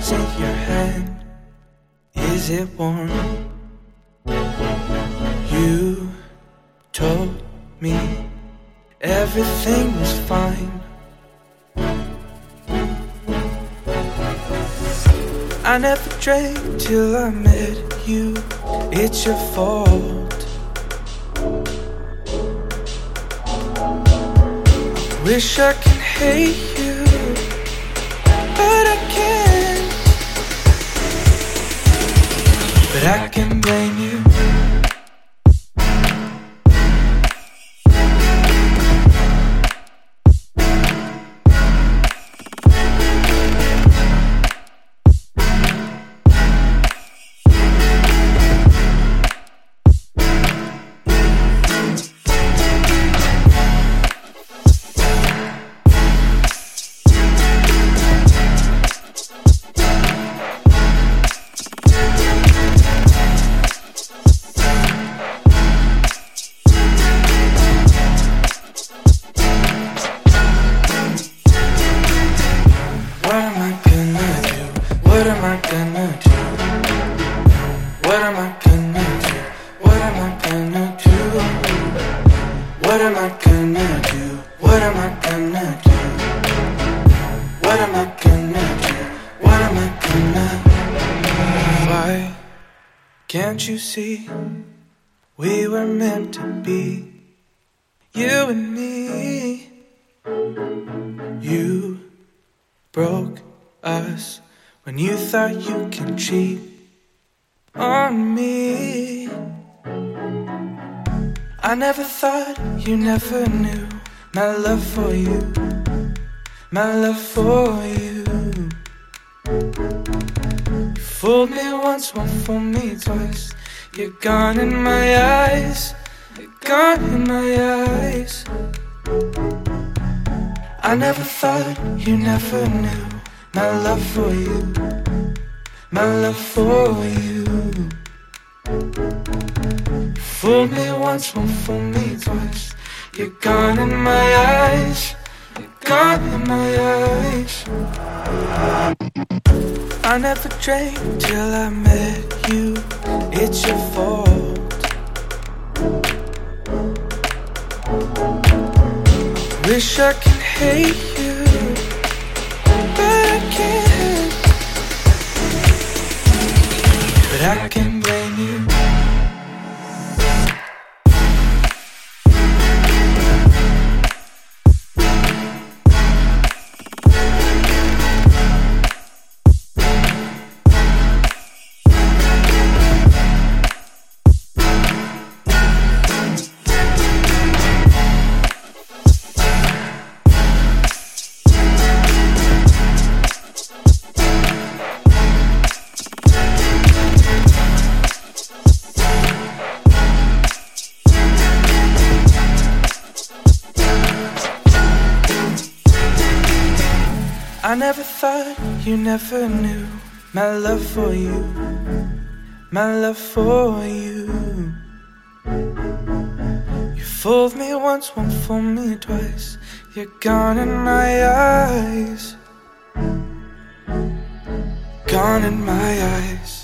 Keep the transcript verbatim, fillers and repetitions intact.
What's in your hand? Is it warm? You told me everything was fine. I never drank till I met you. It's your fault. I wish I could hate you, but I can't. But I can blame you. What am I gonna do? What am I gonna do? What am I gonna do? What am I gonna do? What am I gonna do? What am I gonna do? What am I gonna do? Why can't you see we were meant to be? You and me. You broke us when you thought you could cheat on me. I never thought you never knew my love for you, my love for you. You fooled me once, won't fool me twice. You're gone in my eyes, you're gone in my eyes. I never thought you never knew my love for you, my love for you. You fooled me once, won't fool me twice. You're gone in my eyes, you're gone in my eyes. I never drank till I met you. It's your fault. Wish I could hate you, but I can't. But I can blame you. I never thought you never knew my love for you, my love for you. You fooled me once, won't fool me twice. You're gone in my eyes, gone in my eyes.